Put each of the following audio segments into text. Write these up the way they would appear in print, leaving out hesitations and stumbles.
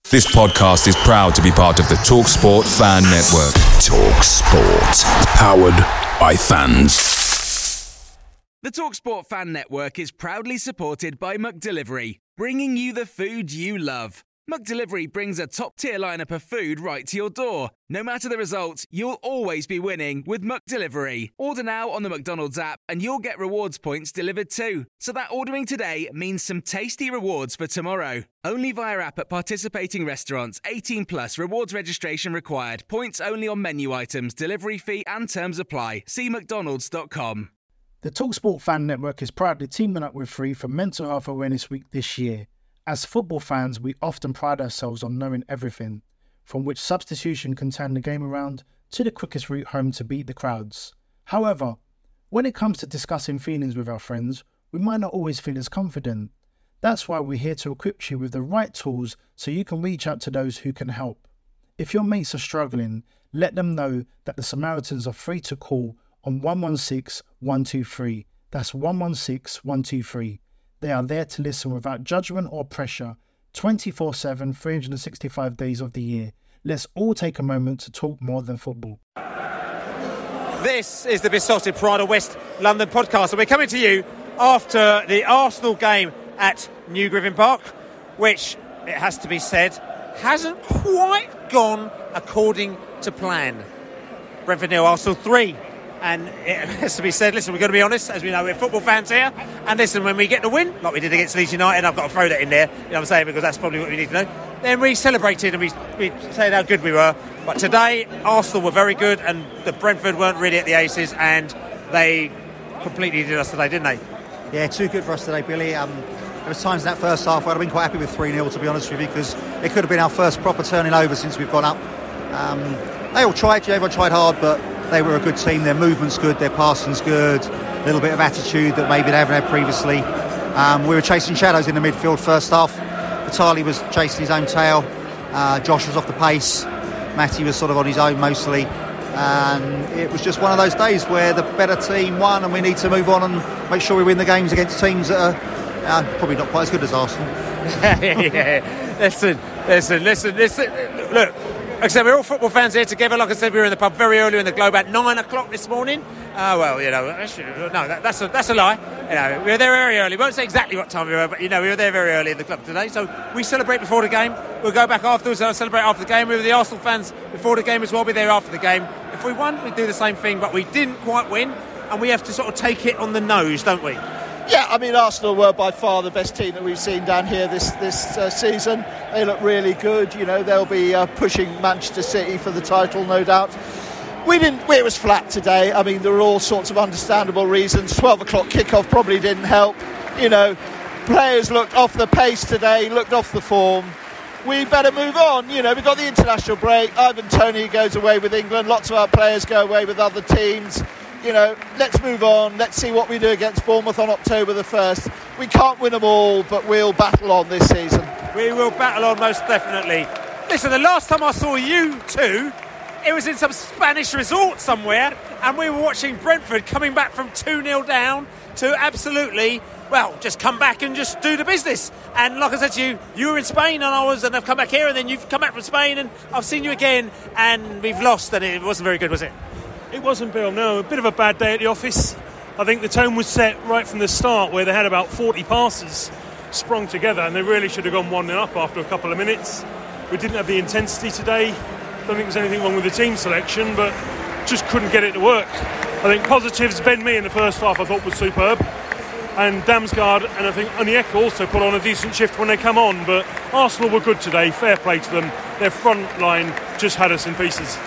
This podcast is proud to be part of the TalkSport Fan Network. TalkSport. Powered by fans. The TalkSport Fan Network is proudly supported by McDelivery, bringing you the food you love. McDelivery brings a top-tier lineup of food right to your door. No matter the result, you'll always be winning with McDelivery. Order now on the McDonald's app and you'll get rewards points delivered too. So that ordering today means some tasty rewards for tomorrow. Only via app at participating restaurants. 18 plus. Rewards registration required. Points only on menu items. Delivery fee and terms apply. See mcdonalds.com. The TalkSport Fan Network is proudly teaming up with Free for Mental Health Awareness Week this year. As football fans, we often pride ourselves on knowing everything, from which substitution can turn the game around to the quickest route home to beat the crowds. However, when it comes to discussing feelings with our friends, we might not always feel as confident. That's why we're here to equip you with the right tools so you can reach out to those who can help. If your mates are struggling, let them know that the Samaritans are free to call on 116 123. That's 116 123. They are there to listen without judgment or pressure, 24/7, 365 days of the year. Let's all take a moment to talk more than football. This is the Besotted Pride of West London podcast, and we're coming to you after the Arsenal game at New Griffin Park, which, it has to be said, hasn't quite gone according to plan. Brentford 0, Arsenal 3. And it has to be said, listen, we've got to be honest, as we know, we're football fans here. And listen, when we get the win, like we did against Leeds United, I've got to throw that in there, you know what I'm saying, because that's probably what we need to know. Then we celebrated and we said how good we were. But today, Arsenal were very good and the Brentford weren't really at the aces, and they completely did us today, didn't they? Yeah, too good for us today, Billy. There was times in that first half where I'd have been quite happy with 3-0, to be honest with you, because it could have been our first proper turning over since we've gone up. They all tried, everyone tried hard, but they were a good team. Their movement's good, their passing's good, a little bit of attitude that maybe they haven't had previously. We were chasing shadows in the midfield first half. Vitali was chasing his own tail. Josh was off the pace. Matty was sort of on his own mostly. And it was just one of those days where the better team won, and we need to move on and make sure we win the games against teams that are probably not quite as good as Arsenal. Yeah. Listen. Look. Like I said, we're all football fans here together. Like I said, we were in the pub very early in the Globe at 9 o'clock this morning. Well, you know, that's a lie. You know, we were there very early. We won't say exactly what time we were, but, you know, we were there very early in the club today. So we celebrate before the game. We'll go back afterwards and celebrate after the game. We were the Arsenal fans before the game as well. We'll be there after the game. If we won, we'd do the same thing, but we didn't quite win, and we have to sort of take it on the nose, don't we? Yeah, I mean, Arsenal were by far the best team that we've seen down here this season. They look really good. You know, they'll be pushing Manchester City for the title, no doubt. It was flat today. I mean, there were all sorts of understandable reasons. 12 o'clock kickoff probably didn't help. You know, players looked off the pace today, looked off the form. We better move on. You know, we've got the international break. Ivan Toney goes away with England. Lots of our players go away with other teams. You know, let's move on. Let's see what we do against Bournemouth on October the 1st. We can't win them all, but we'll battle on this season. We will battle on, most definitely. Listen, the last time I saw you two, it was in some Spanish resort somewhere, and we were watching Brentford coming back from 2-0 down to absolutely, well, just come back and just do the business. And like I said to you, you were in Spain and I've come back here, and then you've come back from Spain and I've seen you again, and we've lost, and it wasn't very good, was it? It wasn't, Bill, no. A bit of a bad day at the office. I think the tone was set right from the start, where they had about 40 passes sprung together, and they really should have gone 1-0 up after a couple of minutes. We didn't have the intensity today. Don't think there's anything wrong with the team selection, but just couldn't get it to work. I think positives, Ben Mee in the first half I thought was superb, and Damsgaard and I think Onyeka also put on a decent shift when they come on, but Arsenal were good today, fair play to them. Their front line just had us in pieces.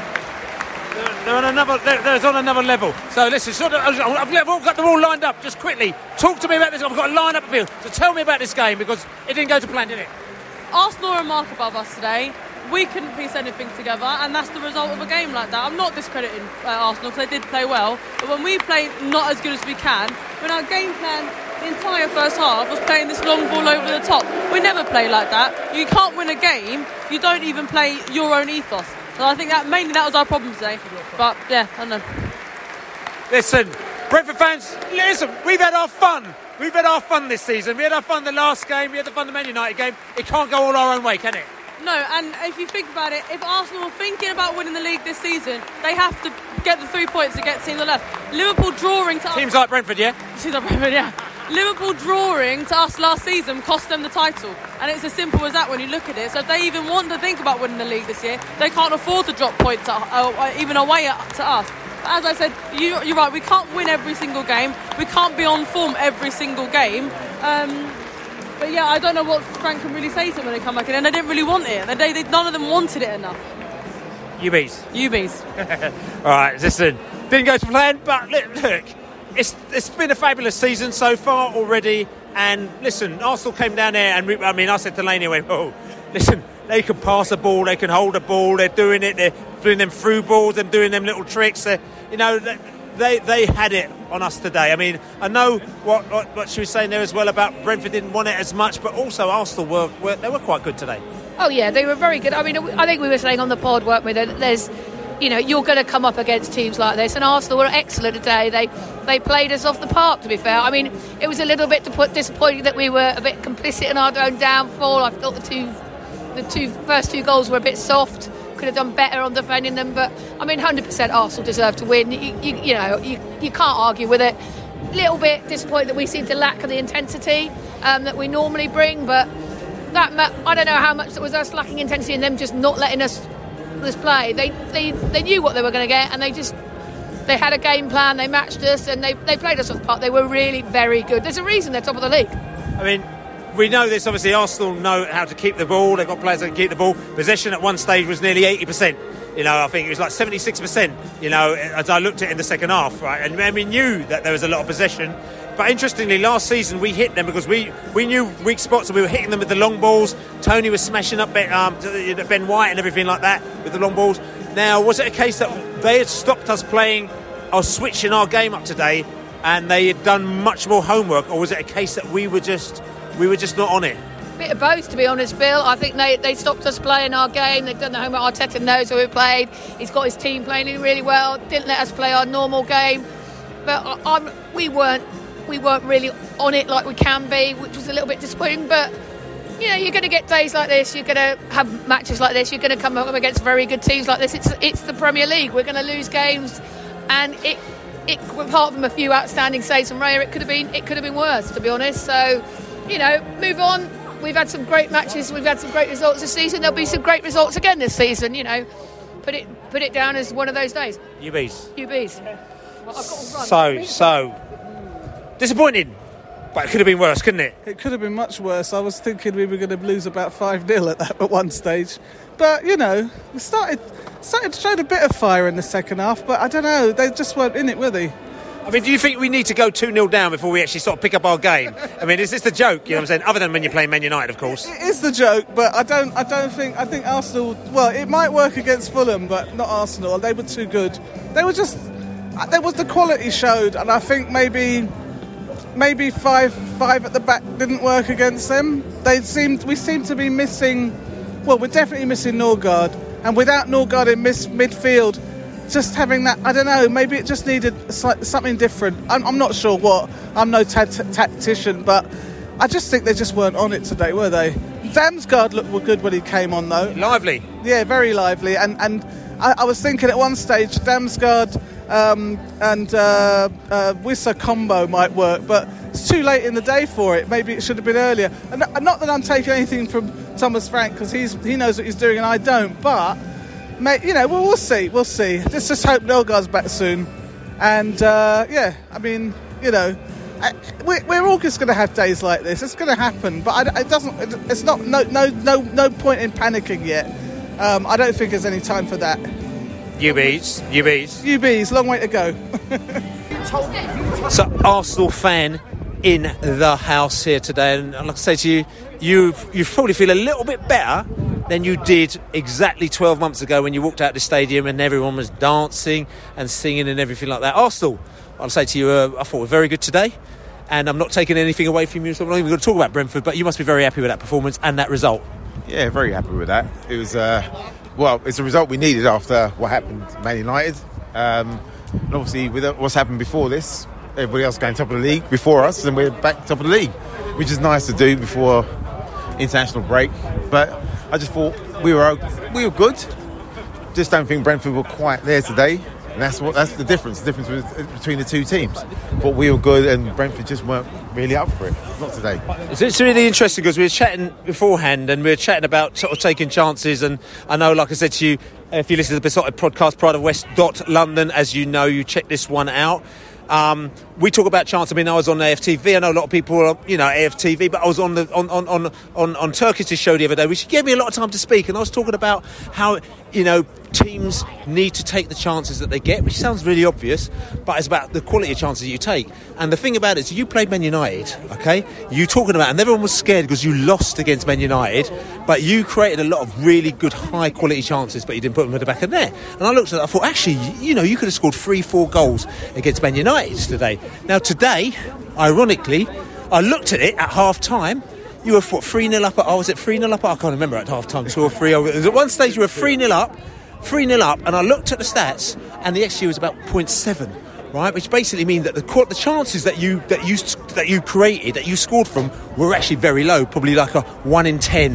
They're on another level. So listen, I've got them all lined up. Just quickly, talk to me about this. I've got a line-up appeal. So tell me about this game, because it didn't go to plan, did it? Arsenal are a mark above us today. We couldn't piece anything together, and that's the result of a game like that. I'm not discrediting Arsenal, because they did play well, but when we play not as good as we can, when our game plan the entire first half was playing this long ball over the top, we never play like that. You can't win a game if you don't even play your own ethos. So I think that was our problem today. But yeah, I don't know. Listen, Brentford fans, listen, we've had our fun. We've had our fun this season. We had our fun the last game. We had the fun the Man United game. It can't go all our own way, can it? No, and if you think about it, if Arsenal were thinking about winning the league this season, they have to get the 3 points against teams like that. Liverpool drawing to Teams like Brentford, yeah? Teams like Brentford, yeah. Liverpool drawing to us last season cost them the title, and it's as simple as that when you look at it. So if they even want to think about winning the league this year, they can't afford to drop points even away to us. But as I said, you're right, we can't win every single game, we can't be on form every single game, but yeah, I don't know what Frank can really say to them when they come back in, and they didn't really want it. None of them wanted it enough. UBs. All right, listen, didn't go to plan, but look, it's been a fabulous season so far already. And listen, Arsenal came down there, and I said to Laney, oh, listen, they can pass a ball, they can hold a ball, they're doing it, they're doing them through balls and doing them little tricks. They had it on us today. I mean, I know what she was saying there as well about Brentford didn't want it as much, but also Arsenal were quite good today. Oh yeah, they were very good. I mean, I think we were saying on the pod, weren't we, that there's, you're going to come up against teams like this, and Arsenal were excellent today. They played us off the park, to be fair. I mean, it was a little bit disappointing that we were a bit complicit in our own downfall. I thought the first two goals were a bit soft. Could have done better on defending them, but I mean, 100% Arsenal deserved to win. You can't argue with it. A little bit disappointed that we seem to lack the intensity that we normally bring, but that I don't know how much it was us lacking intensity and them just not letting us play. They knew what they were going to get, and they had a game plan. They matched us, and they played us off the park. They were really very good. There's a reason they're top of the league. I mean, we know this, obviously Arsenal know how to keep the ball. They've got players that can keep the ball. Possession at one stage was nearly 80%. I think it was like 76%, as I looked at it in the second half, right? And we knew that there was a lot of possession. But interestingly, last season we hit them because we knew weak spots, and we were hitting them with the long balls. Tony was smashing up Ben White and everything like that with the long balls. Now, was it a case that they had stopped us playing or switching our game up today, and they had done much more homework, or was it a case that we were just not on it? Bit of both, to be honest, Bill. I think they stopped us playing our game. They've done the homework. Arteta knows how we played. He's got his team playing really well. Didn't let us play our normal game, but we weren't really on it like we can be, which was a little bit disappointing. But you're going to get days like this. You're going to have matches like this. You're going to come up against very good teams like this. It's the Premier League. We're going to lose games, and it apart from a few outstanding saves from Raya, it could have been worse, to be honest. So move on. We've had some great matches. We've had some great results this season. There'll be some great results again this season. Put it down as one of those days. UBs. Well, I've got to run. So disappointing, but it could have been worse, couldn't it? It could have been much worse. I was thinking we were going to lose about 5-0 at one stage, but we started to show a bit of fire in the second half. But I don't know, they just weren't in it, were they? I mean, do you think we need to go 2-0 down before we actually sort of pick up our game? I mean, is this the joke? You know what I'm saying? Other than when you're playing Man United, of course. It is the joke, but I think Arsenal, well, it might work against Fulham, but not Arsenal. They were too good. There was the quality showed, and I think maybe five at the back didn't work against them. We seem to be missing. Well, we're definitely missing Norgard, and without Norgard in midfield, just having that, I don't know, maybe it just needed something different. I'm not sure what. I'm no tactician, but I just think they just weren't on it today, were they? Damsgaard were good when he came on, though. Lively. Yeah, very lively. And I was thinking at one stage Damsgaard and Wissa combo might work, but it's too late in the day for it. Maybe it should have been earlier. And not that I'm taking anything from Thomas Frank, because he knows what he's doing and I don't, but we'll see. Let's just hope Norgard's back soon. And I mean, we're all just going to have days like this. It's going to happen, but it's not. No point in panicking yet. I don't think there's any time for that. UBs, long way to go. So, Arsenal fan in the house here today, and like I say to you probably feel a little bit better than you did exactly 12 months ago when you walked out the stadium and everyone was dancing and singing and everything like that. Arsenal, I'll say to you, I thought were very good today, and I'm not taking anything away from you, so I'm not even going to talk about Brentford, but you must be very happy with that performance and that result. Yeah, very happy with that. It was, it's a result we needed after what happened to Man United. And obviously, with what's happened before this, everybody else going top of the league before us, and we're back top of the league, which is nice to do before international break. But I just thought we were good. Just don't think Brentford were quite there today. And that's the difference. The difference between the two teams. But we were good, and Brentford just weren't really up for it. Not today. It's really interesting because we were chatting beforehand, and we were chatting about sort of taking chances. And I know, like I said to you, if you listen to the Besotted podcast, Pride of West .London, as you know, you check this one out. We talk about chance. I mean, I was on AFTV. I know a lot of people are, AFTV, but I was on Turkish's show the other day, which gave me a lot of time to speak. And I was talking about how, teams need to take the chances that they get, which sounds really obvious, but it's about the quality of chances you take. And the thing about it is, you played Man United, okay? You talking about, and everyone was scared because you lost against Man United, but you created a lot of really good, high-quality chances, but you didn't put them at the back of the net. And I looked at it, I thought, actually, you could have scored 3-4 goals against Man United today. Now, today, ironically, I looked at it at half-time. You were 3-0 up. Was it 3-0 up? I can't remember at half-time. 2 or 3. At one stage, you were 3-0 up. 3-0 up, and I looked at the stats, and the XG was about 0.7, right? Which basically means that the chances that you created, that you scored from, were actually very low, probably like a 1 in 10,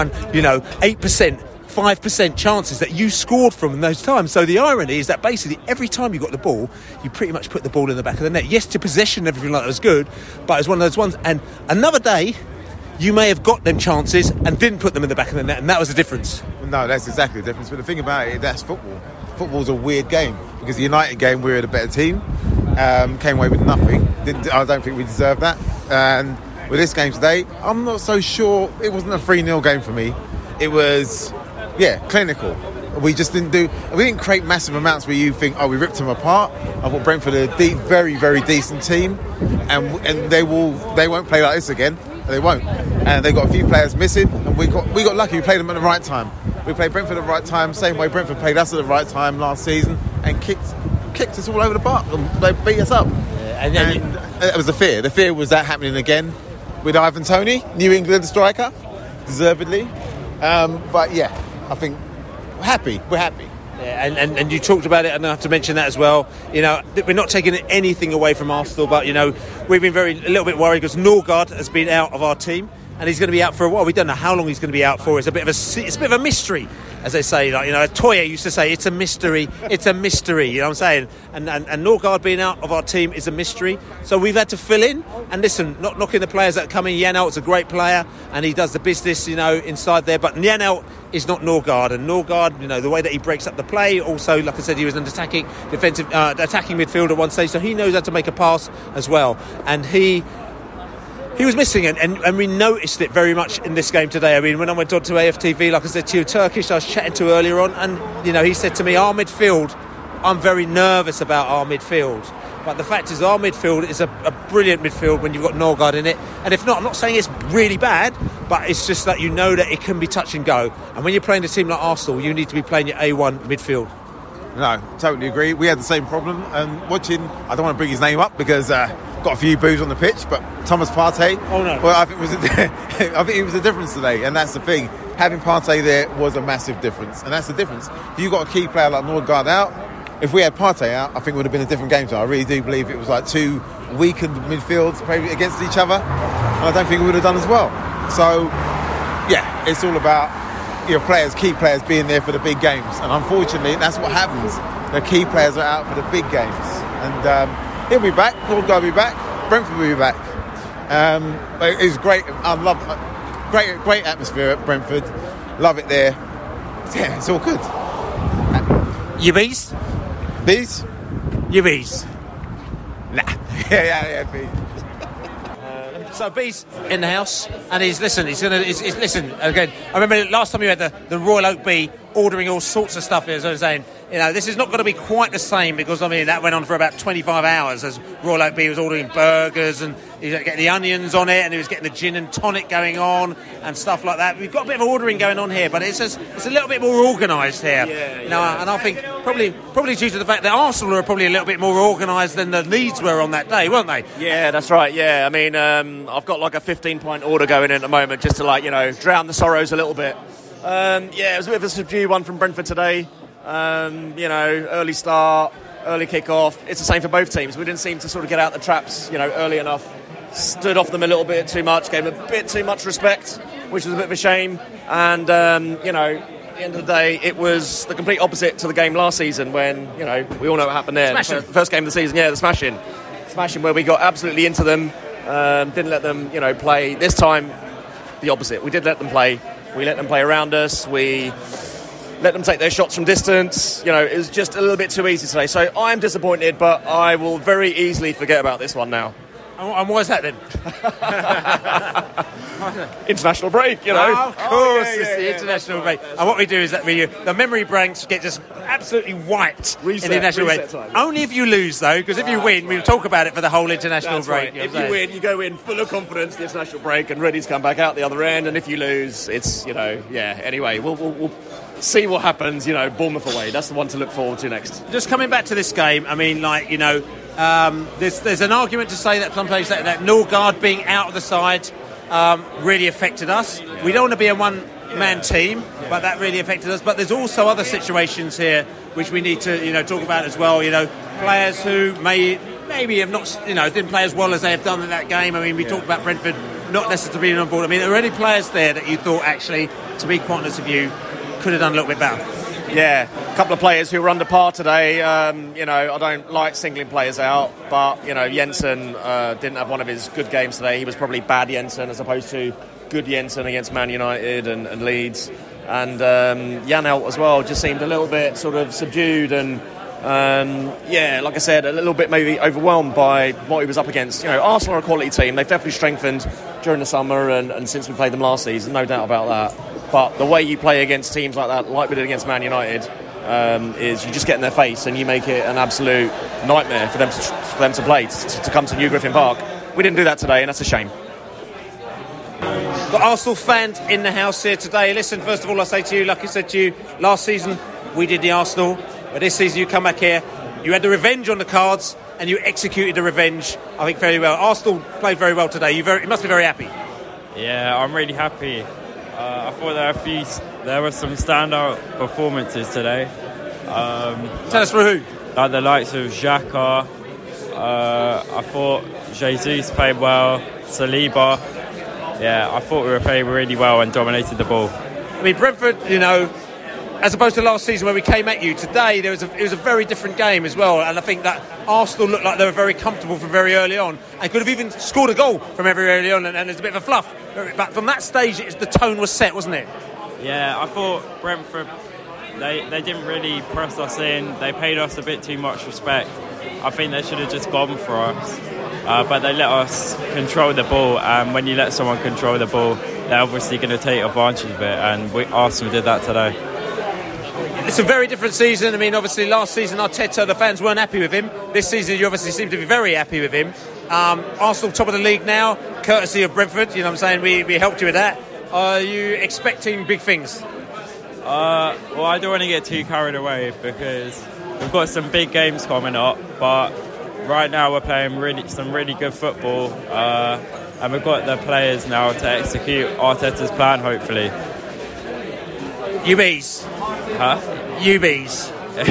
8%, 5% chances that you scored from in those times. So the irony is that basically every time you got the ball, you pretty much put the ball in the back of the net. Yes, to possession and everything like that was good, but it was one of those ones. And another day, you may have got them chances and didn't put them in the back of the net, and that was the difference. No, that's exactly the difference. But the thing about it, that's football. Football's a weird game, because the United game, we were the better team, came away with nothing. I don't think we deserved that. And with this game today, I'm not so sure. It wasn't a 3-0 game for me. It was, clinical. We just didn't create massive amounts where you think, we ripped them apart. I thought Brentford are a very, very decent team, and they won't play like this again. They won't. And they've got a few players missing, and we got lucky. We played them at the right time. We played Brentford at the right time, same way Brentford played us at the right time last season, and kicked us all over the park. They beat us up. And it was the fear. The fear was that happening again with Ivan Toney, New England striker, deservedly. I think we're happy. Yeah, and you talked about it, and I have to mention that as well. We're not taking anything away from Arsenal, but we've been a little bit worried because Norgard has been out of our team, and he's going to be out for a while. We don't know how long he's going to be out for. It's a bit of a mystery, as they say. Toya used to say, it's a mystery. It's a mystery. You know what I'm saying? And Norgard being out of our team is a mystery. So we've had to fill in. And listen, not knocking the players that come in. Janelt's a great player, and he does the business, inside there. But Janelt is not Norgard, and Norgard, the way that he breaks up the play. Also, like I said, he was an attacking midfielder at one stage, so he knows how to make a pass as well. And he was missing it, and we noticed it very much in this game today. I mean, when I went on to AFTV, like I said to you, Turkish, I was chatting to earlier on, and he said to me, our midfield, I'm very nervous about our midfield. But the fact is, our midfield is a brilliant midfield when you've got Norgard in it. And if not, I'm not saying it's really bad, but it's just that that it can be touch and go. And when you're playing a team like Arsenal, you need to be playing your A1 midfield. No, totally agree. We had the same problem. And watching, I don't want to bring his name up because got a few boos on the pitch, but Thomas Partey. Oh no! Well, I think he was a difference today, and that's the thing. Having Partey there was a massive difference, and that's the difference. If you got a key player like Norgard out, if we had Partey out, I think it would have been a different game. So I really do believe it was like two weakened midfields playing against each other, and I don't think we would have done as well. So it's all about key players being there for the big games, and unfortunately that's what happens. The key players are out for the big games, and he'll be back, Norgard will be back, Brentford will be back. But it was great. I love great atmosphere at Brentford. Love it there. Yeah, it's all good. You bees? Bees? You bees? Nah. yeah, bees. So B's in the house, and he's listen again. I remember last time you had the Royal Oak Bee ordering all sorts of stuff. As I was saying, this is not going to be quite the same because that went on for about 25 hours as Royal Oak Bee was ordering burgers, and he was getting the onions on it, and he was getting the gin and tonic going on and stuff like that. We've got a bit of ordering going on here, but it's a little bit more organised here. And I think probably due to the fact that Arsenal are probably a little bit more organised than the Leeds were on that day, weren't they? Yeah, that's right. Yeah, I mean, I've got like a 15-point order going in at the moment just to drown the sorrows a little bit. It was a bit of a subdued one from Brentford today. Early start, early kick-off. It's the same for both teams. We didn't seem to sort of get out the traps, early enough. Stood off them a little bit too much, gave them a bit too much respect. which was a bit of a shame. And, at the end of the day, it was the complete opposite to the game last season when, we all know what happened there. Smashing. The first game of the season, the smashing where we got absolutely into them, didn't let them, play. This time, the opposite. We did let them play. We let them play around us. We let them take their shots from distance. It was just a little bit too easy today. So I'm disappointed, but I will very easily forget about this one now. And why is that then? International break, Oh, of course, it's the international break. And what we do is that the memory banks get just absolutely wiped in the international break. Time. Only if you lose, though, because if you win, we'll talk about it for the whole international That's break. Right. If you win, you go in full of confidence, the international break, and ready to come back out the other end. And if you lose, it's, anyway, we'll see what happens, Bournemouth away. That's the one to look forward to next. Just coming back to this game, I mean, there's an argument to say that sometimes that Norgard being out of the side really affected us. We don't want to be a one-man team, but that really affected us. But there's also other situations here which we need to, talk about as well. Players who maybe have not, didn't play as well as they have done in that game. I mean, we talked about Brentford not necessarily being on board. I mean, are there any players there that you thought actually, to be quite honest with you, could have done a little bit better? Yeah, a couple of players who were under par today. I don't like singling players out, but, Jensen didn't have one of his good games today. He was probably bad Jensen as opposed to good Jensen against Man United and Leeds. And Janelt as well just seemed a little bit sort of subdued and, like I said, a little bit maybe overwhelmed by what he was up against. Arsenal are a quality team. They've definitely strengthened during the summer and since we played them last season, no doubt about that. But the way you play against teams like that, like we did against Man United, is you just get in their face and you make it an absolute nightmare for them to play, to come to New Griffin Park. We didn't do that today, and that's a shame. Got Arsenal fans in the house here today. Listen, first of all, I say to you, like I said to you, last season we did the Arsenal, but this season you come back here, you had the revenge on the cards, and you executed the revenge, I think, very well. Arsenal played very well today. You must be very happy. Yeah, I'm really happy. I thought there were some standout performances today. Tell us for who? Like the likes of Xhaka. I thought Jesus played well. Saliba. Yeah, I thought we were playing really well and dominated the ball. I mean, Brentford, as opposed to last season where we came at you, today it was a very different game as well. And I think that Arsenal looked like they were very comfortable from very early on and could have even scored a goal from very early on. And there's a bit of a fluff. But from that stage, the tone was set, wasn't it? Yeah, I thought Brentford, they didn't really press us in. They paid us a bit too much respect. I think they should have just gone for us. But they let us control the ball. And when you let someone control the ball, they're obviously going to take advantage of it. And Arsenal did that today. It's a very different season. I mean, obviously, last season, Arteta, the fans weren't happy with him. This season, you obviously seem to be very happy with him. Arsenal top of the league now, courtesy of Brentford. You know what I'm saying? We helped you with that. Are you expecting big things? Well, I don't want to get too carried away because we've got some big games coming up. But right now, we're playing some really good football. And we've got the players now to execute Arteta's plan, hopefully. UBs. Huh? UBs.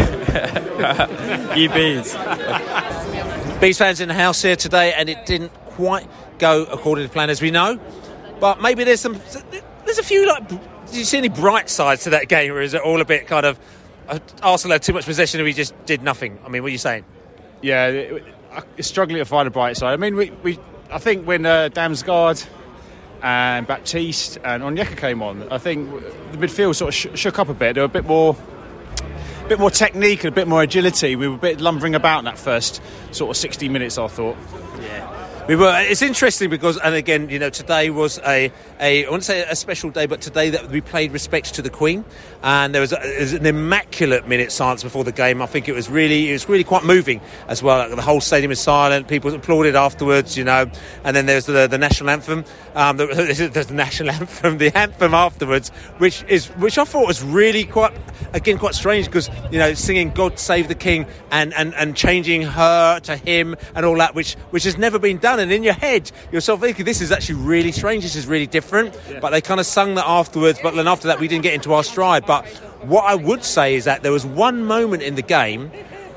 UBs. Bees fans in the house here today, and it didn't quite go according to plan, as we know. But maybe there's a few, did you see any bright sides to that game, or is it all a bit kind of Arsenal had too much possession and we just did nothing? I mean, what are you saying? Yeah, it's struggling to find a bright side. I mean, I think when Damsgaard and Baptiste and Onyeka came on, I think the midfield sort of shook up a bit. There were a bit more technique and a bit more agility. We were a bit lumbering about in that first sort of 60 minutes, I thought. Yeah. We were. It's interesting because, and again, today was I wouldn't say a special day, but today that we paid respects to the Queen, and there was an immaculate minute silence before the game. I think it was really quite moving as well. Like the whole stadium was silent. People applauded afterwards, and then there's the national anthem. There's the national anthem, the anthem afterwards, which I thought was really quite strange because singing "God Save the King" and changing her to him and all that, which has never been done. And in your head, you're sort of thinking, this is actually really strange, this is really different. Yeah. But they kind of sung that afterwards, but then after that we didn't get into our stride. But what I would say is that there was one moment in the game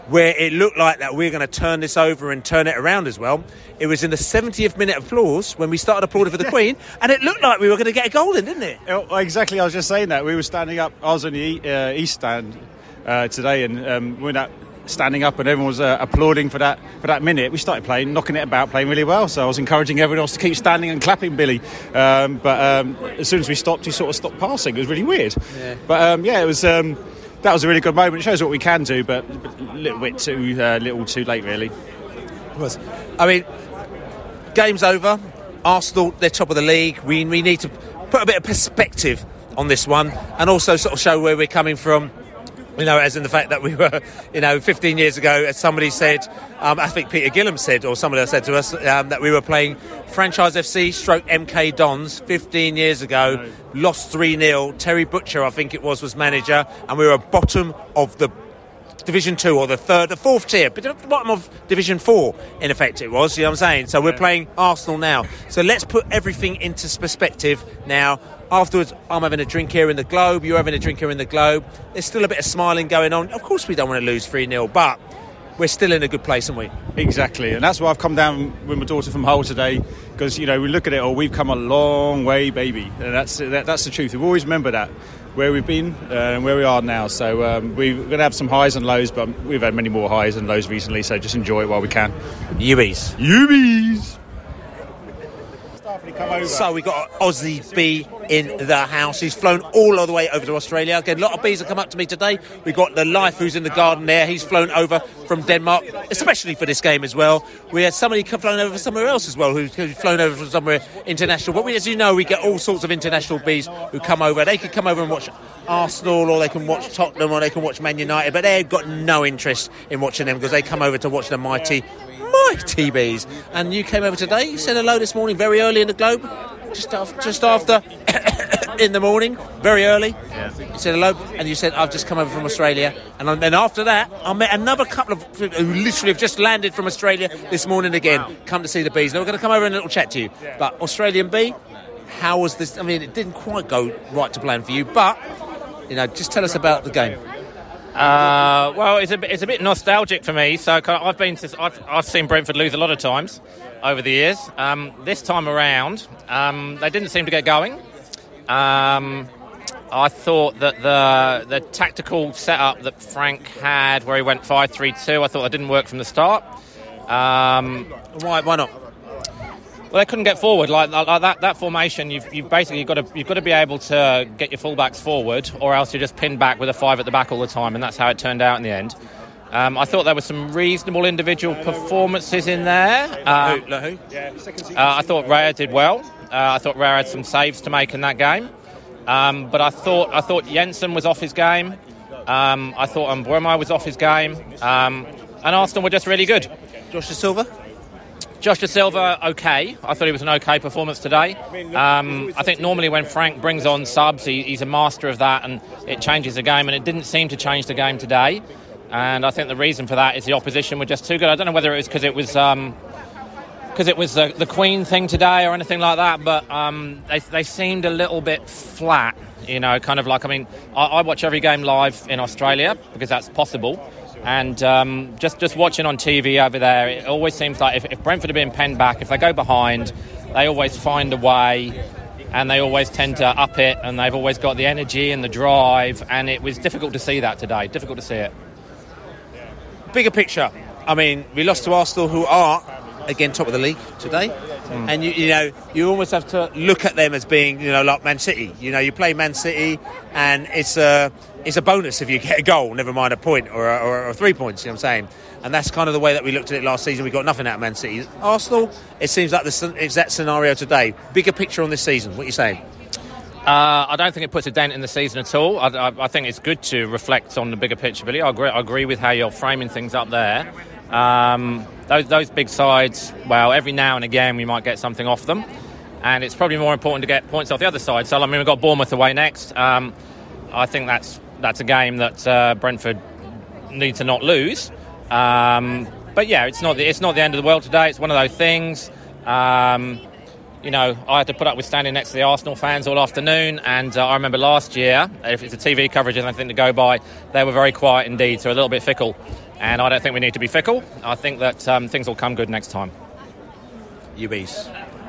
where it looked like that we're going to turn this over and turn it around as well. It was in the 70th minute applause when we started applauding for the Queen, and it looked like we were going to get a goal in, didn't it? Exactly, I was just saying that. We were standing up. I was on the East Stand today, and we were standing up, and everyone was applauding for that minute. We started playing, knocking it about, playing really well. So I was encouraging everyone else to keep standing and clapping Billy. But as soon as we stopped, he sort of stopped passing. It was really weird. Yeah. But it was. That was a really good moment. It shows what we can do, but a little bit too late, really. It was. I mean, game's over. Arsenal, they're top of the league. We need to put a bit of perspective on this one, and also sort of show where we're coming from. As in the fact that we were, 15 years ago, as somebody said, I think Peter Gillam said, or somebody else said to us, that we were playing Franchise FC / MK Dons 15 years ago, lost 3-0. Terry Butcher, I think it was manager, and we were bottom of the Division 2 or the fourth tier, but at the bottom of Division 4, in effect it was, you know what I'm saying? So we're playing Arsenal now. So let's put everything into perspective now. Afterwards, I'm having a drink here in the Globe, you're having a drink here in the Globe. There's still a bit of smiling going on. Of course we don't want to lose 3-0, but we're still in a good place, aren't we? Exactly, and that's why I've come down with my daughter from Hull today, because, we look at it all, we've come a long way, baby, and that's the truth. We've always remember that, where we've been and where we are now. So we're going to have some highs and lows, but we've had many more highs and lows recently, so just enjoy it while we can. Ubies. So we got Aussie B in the house. He's flown all the way over to Australia. Again, a lot of bees have come up to me today. We got the Life who's in the garden there. He's flown over from Denmark, especially for this game as well. We had somebody flown over from somewhere else as well, who's flown over from somewhere international. But as you know, we get all sorts of international bees who come over. They could come over and watch Arsenal, or they can watch Tottenham, or they can watch Man United, but they've got no interest in watching them because they come over to watch the mighty bees. And you came over today. You said hello this morning very early in the Globe, just after in the morning, very early. Yeah. You said hello, and you said, I've just come over from Australia. And then after that, I met another couple of people who literally have just landed from Australia this morning again, come to see the bees. Now we're going to come over and a little chat to you. Yeah. But Australian bee, how was this? I mean, it didn't quite go right to plan for you, but just tell us about the game. Well, it's a bit nostalgic for me. So I've seen Brentford lose a lot of times over the years. This time around, they didn't seem to get going. I thought that the tactical setup that Frank had, where he went 5-3-2, I thought that didn't work from the start. Why not? Well, they couldn't get forward like that formation. You've basically got to be able to get your fullbacks forward, or else you're just pinned back with a 5 at the back all the time, and that's how it turned out in the end. I thought there were some reasonable individual performances in there. Who? I thought Raya did well. I thought Raya had some saves to make in that game, but I thought Jensen was off his game. I thought Mbeumo was off his game, and Arsenal were just really good. Josh Da Silva, okay. I thought it was an okay performance today. I think normally when Frank brings on subs, he's a master of that, and it changes the game, and it didn't seem to change the game today. And I think the reason for that is the opposition were just too good. I don't know whether it was because it was the Queen thing today or anything like that, but they seemed a little bit flat, kind of like, I watch every game live in Australia because that's possible. And just watching on TV over there, it always seems like if Brentford have been penned back, if they go behind, they always find a way, and they always tend to up it, and they've always got the energy and the drive, and it was difficult to see that today, difficult to see it. Bigger picture, we lost to Arsenal, who are, again, top of the league today. And you almost have to look at them as being, like Man City. You play Man City, and it's a bonus if you get a goal, never mind a point or 3 points. You know what I'm saying? And that's kind of the way that we looked at it last season. We got nothing out of Man City. Arsenal, it seems like the exact scenario today. Bigger picture on this season. What are you saying? I don't think it puts a dent in the season at all. I think it's good to reflect on the bigger picture, Billy. I agree with how you're framing things up there. Those big sides, well, every now and again we might get something off them, and it's probably more important to get points off the other side. So we've got Bournemouth away next. I think that's a game that Brentford need to not lose. But yeah, it's not the end of the world today. It's one of those things. I had to put up with standing next to the Arsenal fans all afternoon, and I remember last year, if it's a TV coverage and anything to go by, they were very quiet indeed, so a little bit fickle. and I don't think we need to be fickle. I think that things will come good next time. UBs.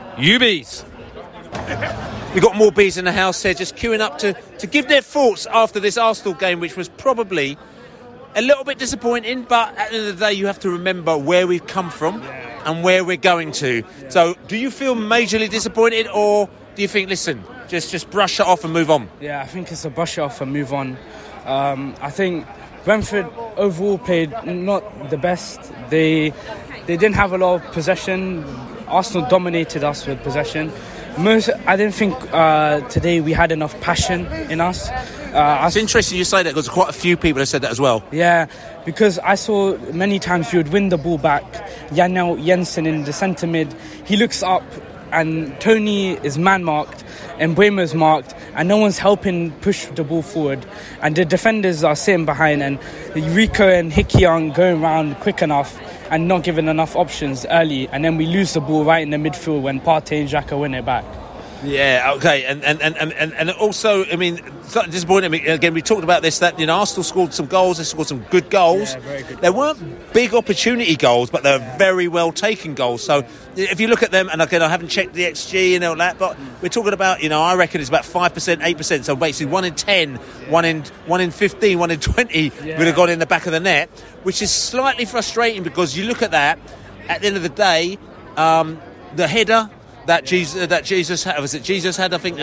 We've got more bees in the house here, just queuing up to give their thoughts after this Arsenal game, which was probably a little bit disappointing, but at the end of the day, you have to remember where we've come from and where we're going to. So, do you feel majorly disappointed, or do you think, listen, just brush it off and move on? Yeah, I think it's a brush it off and move on. I think Brentford overall played not the best. They didn't have a lot of possession. Arsenal dominated us with possession. I didn't think today we had enough passion in us. It's interesting you say that, because quite a few people have said that as well. Yeah, because I saw many times we would win the ball back. Janel Jensen in the centre mid, he looks up and Tony is man-marked and Mbeumo's marked and no one's helping push the ball forward. And the defenders are sitting behind, and Rico and Hickey aren't going around quick enough and not giving enough options early, and then we lose the ball right in the midfield when Partey and Xhaka win it back. Yeah, okay, and also, I mean, slightly disappointing. Again, we talked about this, that, you know, Arsenal scored some goals, they scored some good goals. Yeah, very good. They weren't big opportunity goals, but they're very well taken goals. So if you look at them, and again, I haven't checked the XG and all that, but we're talking about, you know, I reckon it's about 5%, 8%. So basically 1 in 10, 1 in 15, 1 in 20 would have gone in the back of the net, which is slightly frustrating, because you look at that, at the end of the day, the header that Jesus had, was it Jesus had, I think,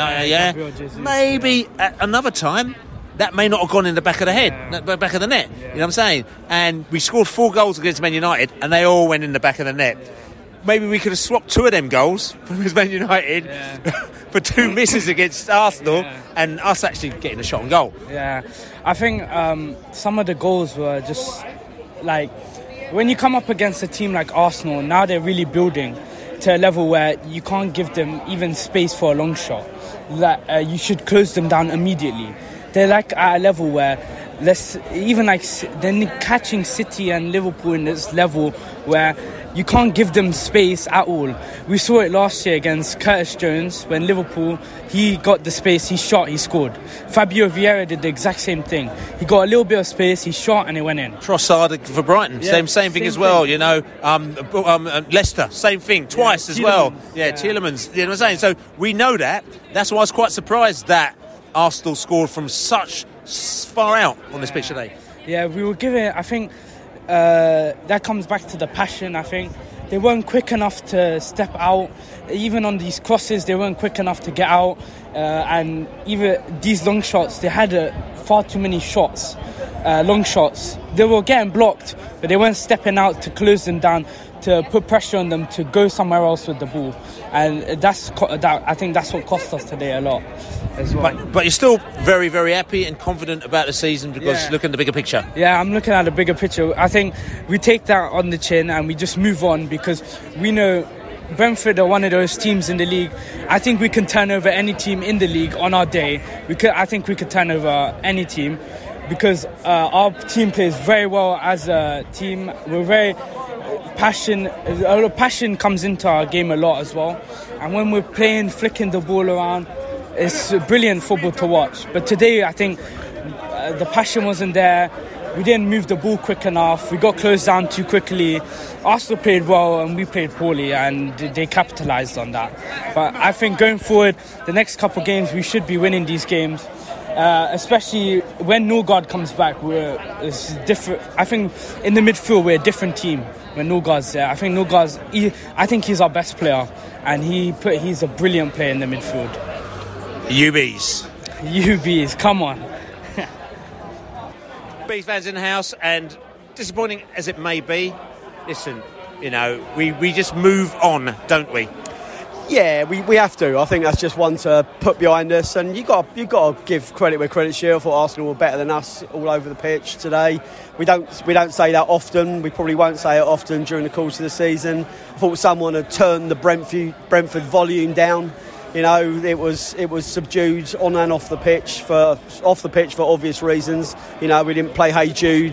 maybe at another time that may not have gone in the back of the head, back of the net. You know what I'm saying? And we scored 4 goals against Man United, and they all went in the back of the net. Maybe we could have swapped 2 of them goals from Man United for 2 misses against Arsenal, and us actually getting a shot on goal. Yeah, I think some of the goals were just like, when you come up against a team like Arsenal, now they're really building to a level where you can't give them even space for a long shot. You should close them down immediately. They're like at a level where they're catching City and Liverpool in this level where you can't give them space at all. We saw it last year against Curtis Jones when Liverpool, he got the space, he shot, he scored. Fabio Vieira did the exact same thing. He got a little bit of space, he shot, and it went in. Trossard for Brighton, same thing as well. You know, Leicester, same thing, twice as well. Tielemans. You know what I'm saying? So we know that. That's why I was quite surprised that Arsenal scored from such far out on this pitch today. Yeah, we were given, I think, that comes back to the passion. I think they weren't quick enough to step out. Even on these crosses, they weren't quick enough to get out. And even these long shots, they had far too many shots, long shots. They were getting blocked, but they weren't stepping out to close them down, to put pressure on them to go somewhere else with the ball. And I think that's what cost us today a lot as well. But you're still very, very happy and confident about the season, because look at the bigger picture. Yeah, I'm looking at the bigger picture. I think we take that on the chin and we just move on, because we know Brentford are one of those teams in the league. I think we can turn over any team in the league on our day. I think we could turn over any team, because our team plays very well as a team. We're very a lot of passion comes into our game a lot as well, and when we're playing, flicking the ball around, it's brilliant football to watch. But today I think the passion wasn't there. We didn't move the ball quick enough, we got closed down too quickly. Arsenal played well and we played poorly, and they capitalised on that. But I think going forward, the next couple of games we should be winning these games, especially when Norgard comes back. It's different. I think in the midfield we're a different team when Norgard's there. I think I think he's our best player, and he's a brilliant player in the midfield. UBs, come on. Bees fans in the house, and disappointing as it may be, listen, you know, we just move on, don't we? Yeah, we have to. I think that's just one to put behind us, and you got to give credit where credit's due. I thought Arsenal were better than us all over the pitch today. We don't say that often. We probably won't say it often during the course of the season. I thought someone had turned the Brentford volume down. You know, it was subdued on and off the pitch for obvious reasons. You know, we didn't play Hey Jude.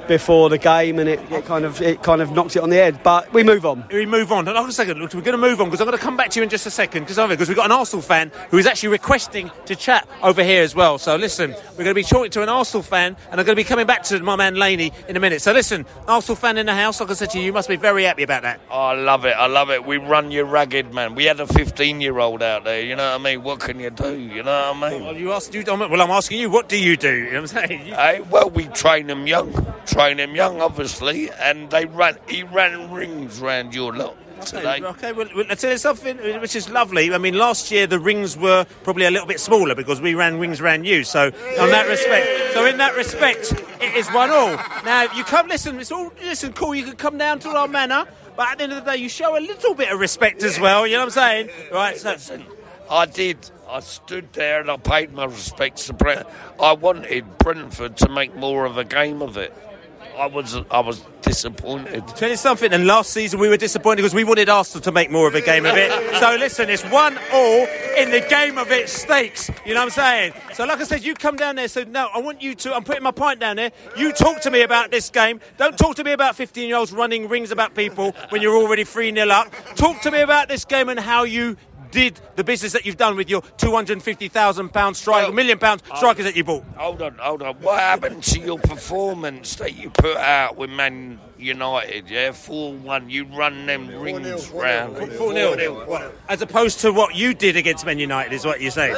before the game, and it kind of knocked it on the head. But we move on. We move on. Hold on a second. Look, we're going to move on because I'm going to come back to you in just a second because we've got an Arsenal fan who is actually requesting to chat over here as well. So listen, we're going to be talking to an Arsenal fan, and I'm going to be coming back to my man Laney in a minute. So listen, Arsenal fan in the house, like I said to you must be very happy about that. Oh, I love it. We run you ragged, man. We had a 15-year-old out there, you know what I mean? What can you do, you know what I mean? Well, I'm asking you, what do you do? You know what I'm saying? Well, we train them young, obviously, and he ran rings round your lot today. Okay, well, I'll tell you something which is lovely. I mean, last year the rings were probably a little bit smaller because we ran rings around you. So, in that respect, it is 1-1. Now, you come, listen, cool, you can come down to our manor, but at the end of the day, you show a little bit of respect as well, you know what I'm saying? Right, so... Listen, I did. I stood there and I paid my respects to Brentford. I wanted Brentford to make more of a game of it. I was disappointed. Tell you something, and last season we were disappointed because we wanted Arsenal to make more of a game of it. So listen, it's 1-1 in the game of it stakes. You know what I'm saying? So like I said, you come down there. So no, I want you to, I'm putting my pint down there. You talk to me about this game. Don't talk to me about 15-year-olds running rings about people when you're already 3-0 up. Talk to me about this game and how you did the business that you've done with your £250,000 strike, £1 million strikers that you bought. Hold on. What happened to your performance that you put out with Man United? Yeah, 4-1. You run them rings round. 4-0. As opposed to what you did against Man United, is what you're saying.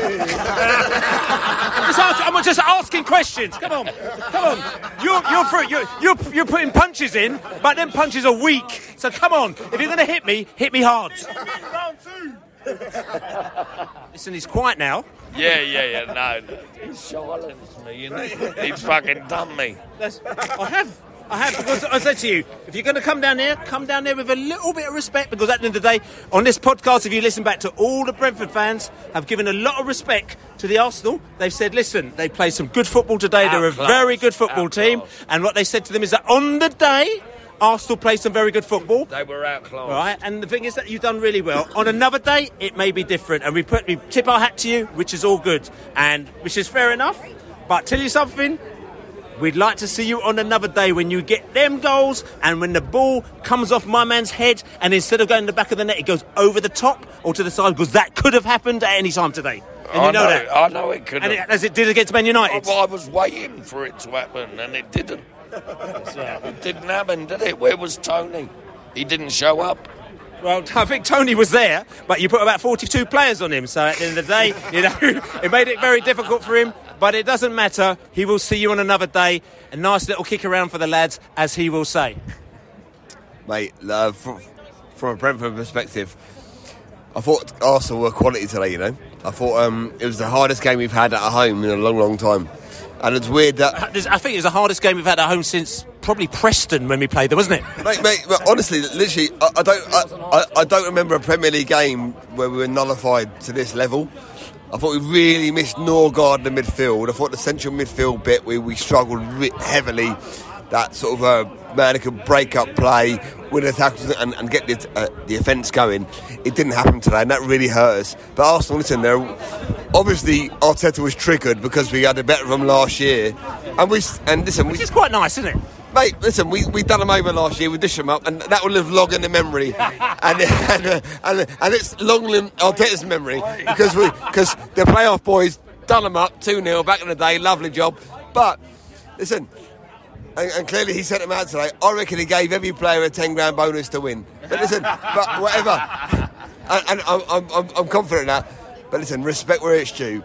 I'm just asking questions. Come on. You're putting punches in, but them punches are weak. So come on. If you're going to hit me hard. Round 2. Listen, he's quiet now. Yeah. No, he's silenced me. You know? He's fucking done me. I have, because I said to you, if you're going to come down there with a little bit of respect, because at the end of the day, on this podcast, if you listen back to all the Brentford fans, have given a lot of respect to the Arsenal. They've said, listen, they played some good football today. They're a very good football team. And what they said to them is that on the day, Arsenal played some very good football. They were outclassed. Right, and the thing is that you've done really well. On another day, it may be different. And we tip our hat to you, which is all good. And which is fair enough. But tell you something, we'd like to see you on another day when you get them goals and when the ball comes off my man's head and instead of going to the back of the net, it goes over the top or to the side, because that could have happened at any time today. And you know that. I know it could have. And as it did against Man United. I was waiting for it to happen and it didn't. It didn't happen, did it? Where was Tony? He didn't show up. Well, I think Tony was there, but you put about 42 players on him. So at the end of the day, it made it very difficult for him. But it doesn't matter. He will see you on another day. A nice little kick around for the lads, as he will say. Mate, from a Brentford perspective, I thought Arsenal were quality today, you know. I thought it was the hardest game we've had at home in a long, long time. And it's weird that... I think it was the hardest game we've had at home since probably Preston when we played there, wasn't it? Mate, honestly, literally, I don't remember a Premier League game where we were nullified to this level. I thought we really missed Norgard in the midfield. I thought the central midfield bit where we struggled heavily, that sort of man who could break up play, win the tackles and get the offence going. It didn't happen today, and that really hurt us. But Arsenal, listen, obviously Arteta was triggered because we had a better of them last year, which is quite nice, isn't it? Mate, listen, we done them over last year, we dished them up, and that will live long in the memory, and it's long in Arteta's memory because the playoff boys done them up 2-0 back in the day, lovely job. But listen. And clearly he sent them out today. I reckon he gave every player a 10 grand bonus to win. But listen, but whatever. And I'm confident in that. But listen, respect where it's due.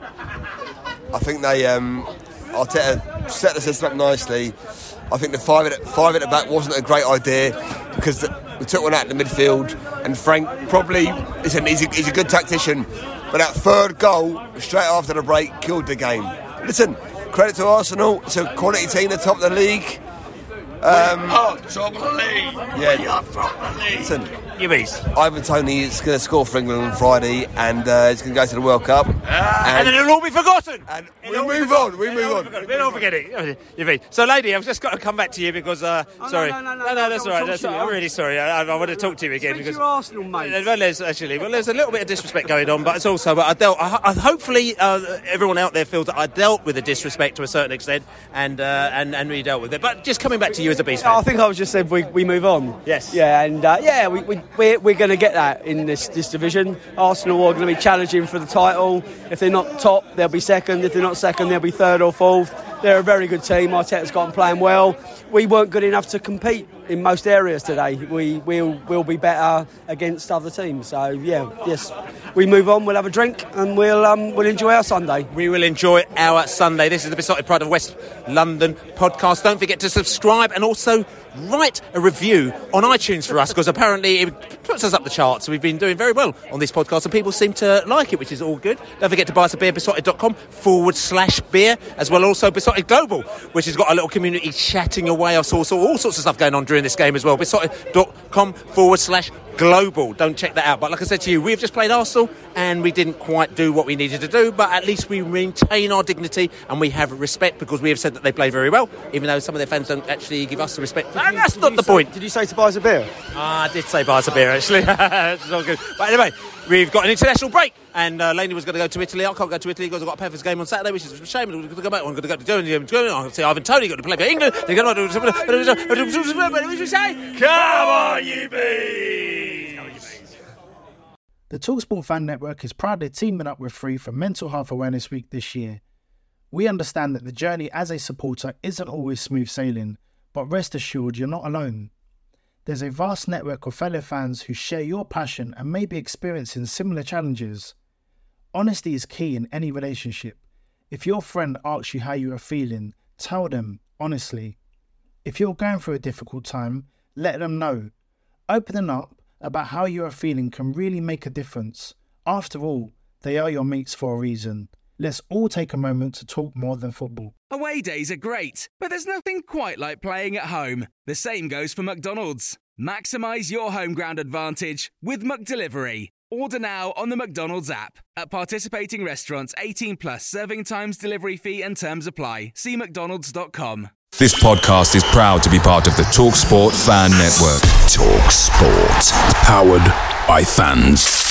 I think they Arteta set the system up nicely. I think the five at the back wasn't a great idea because we took one out in the midfield. And Frank probably, listen, he's a good tactician. But that third goal straight after the break killed the game. Listen. Credit to Arsenal. It's a quality team at the top of the league. Top of the league. Yeah. Top of the league. Listen, Ivan Toney is going to score for England on Friday, and he's going to go to the World Cup. And then it'll all be forgotten. And move on. We don't forget it. So, lady, I've just got to come back to you because sorry. No, that's all right. I'm really sorry. I want to talk to you again because you're Arsenal, mate. Well, there's a little bit of disrespect going on, but it's also. But hopefully, everyone out there feels that I dealt with the disrespect to a certain extent, and really dealt with it. But just coming back to you as a Beast fan. I think I was just said we move on. Yes. Yeah, and we're going to get that in this division. Arsenal are going to be challenging for the title. If they're not top, they'll be second. If they're not second, they'll be third or fourth. They're a very good team. Arteta's got them playing well. We weren't good enough to compete in most areas today. We'll be better against other teams. So yes, we move on. We'll have a drink and we'll enjoy our Sunday. We will enjoy our Sunday. This is the Besotted Pride of West London podcast. Don't forget to subscribe and also write a review on iTunes for us, because apparently it puts us up the charts. We've been doing very well on this podcast and people seem to like it, which is all good. Don't forget to buy us a beer, besotted.com/beer, as well also Besotted Global, which has got a little community chatting away. I saw all sorts of stuff going on during this game as well. besotted.com/global. Don't check that out. But like I said to you, we've just played Arsenal and we didn't quite do what we needed to do, but at least we maintain our dignity and we have respect, because we have said that they play very well, even though some of their fans don't actually give us the respect. And that's not the point. Did you say to buy us a beer? I did say buy us a beer, actually. It's all good. But anyway, we've got an international break, and Laney was going to go to Italy. I can't go to Italy because I've got a Peffer's game on Saturday, which is a shame. We're going to go back. I'm going to go to Germany. I see Ivan Toney got to play for England. They're going to come on, you bees! The TalkSport Fan Network is proudly teaming up with Free for Mental Health Awareness Week this year. We understand that the journey as a supporter isn't always smooth sailing, but rest assured you're not alone. There's a vast network of fellow fans who share your passion and may be experiencing similar challenges. Honesty is key in any relationship. If your friend asks you how you are feeling, tell them honestly. If you're going through a difficult time, let them know. Opening up about how you are feeling can really make a difference. After all, they are your mates for a reason. Let's all take a moment to talk more than football. Away days are great, but there's nothing quite like playing at home. The same goes for McDonald's. Maximise your home ground advantage with McDelivery. Order now on the McDonald's app. At participating restaurants, 18 plus, serving times, delivery fee and terms apply. See mcdonalds.com. This podcast is proud to be part of the TalkSport Fan Network. TalkSport. Powered by fans.